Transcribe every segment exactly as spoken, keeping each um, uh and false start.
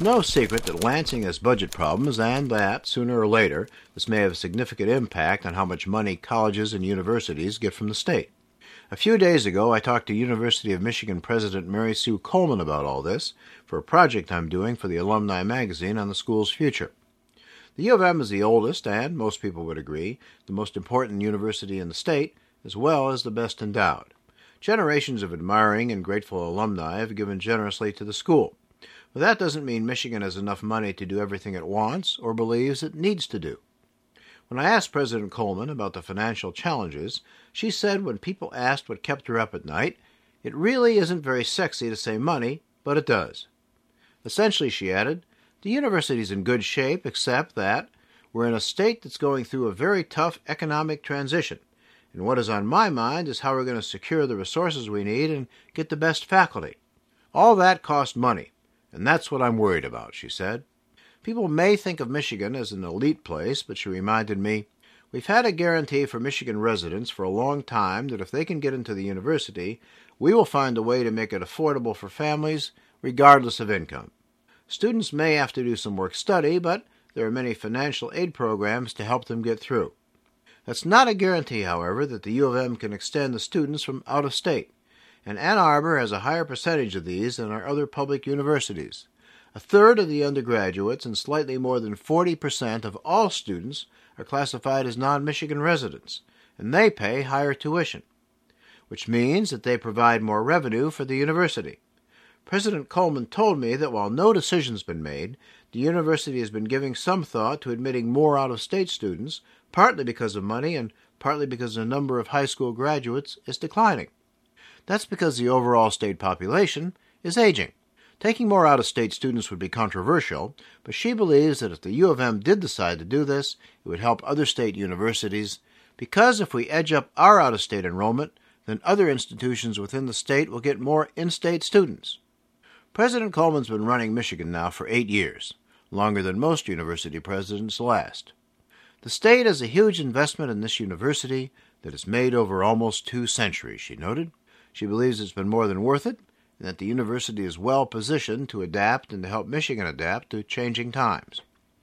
It's no secret that Lansing has budget problems and that, sooner or later, this may have a significant impact on how much money colleges and universities get from the state. A few days ago, I talked to University of Michigan President Mary Sue Coleman about all this for a project I'm doing for the Alumni magazine on the school's future. The U of M is the oldest and, most people would agree, the most important university in the state, as well as the best endowed. Generations of admiring and grateful alumni have given generously to the school. But that doesn't mean Michigan has enough money to do everything it wants or believes it needs to do. When I asked President Coleman about the financial challenges, she said when people asked what kept her up at night, it really isn't very sexy to say money, but it does. Essentially, she added, the university's in good shape except that we're in a state that's going through a very tough economic transition, and what is on my mind is how we're going to secure the resources we need and get the best faculty. All that costs money, and that's what I'm worried about, she said. People may think of Michigan as an elite place, but she reminded me, we've had a guarantee for Michigan residents for a long time that if they can get into the university, we will find a way to make it affordable for families, regardless of income. Students may have to do some work study, but there are many financial aid programs to help them get through. That's not a guarantee, however, that the U of M can extend the students from out of state, and Ann Arbor has a higher percentage of these than our other public universities. A third of the undergraduates and slightly more than forty percent of all students are classified as non-Michigan residents, and they pay higher tuition, which means that they provide more revenue for the university. President Coleman told me that while no decision's been made, the university has been giving some thought to admitting more out-of-state students, partly because of money and partly because the number of high school graduates is declining. That's because the overall state population is aging. Taking more out-of-state students would be controversial, but she believes that if the U of M did decide to do this, it would help other state universities, because if we edge up our out-of-state enrollment, then other institutions within the state will get more in-state students. President Coleman's been running Michigan now for eight years, longer than most university presidents last. The state has a huge investment in this university that is made over almost two centuries, she noted. She believes it's been more than worth it, and that the university is well positioned to adapt and to help Michigan adapt to changing times.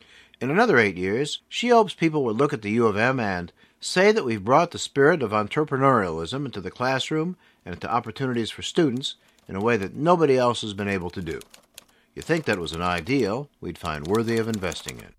In another eight years, she hopes people will look at the U of M and say that we've brought the spirit of entrepreneurialism into the classroom and into opportunities for students in a way that nobody else has been able to do. You'd think that was an ideal we'd find worthy of investing in.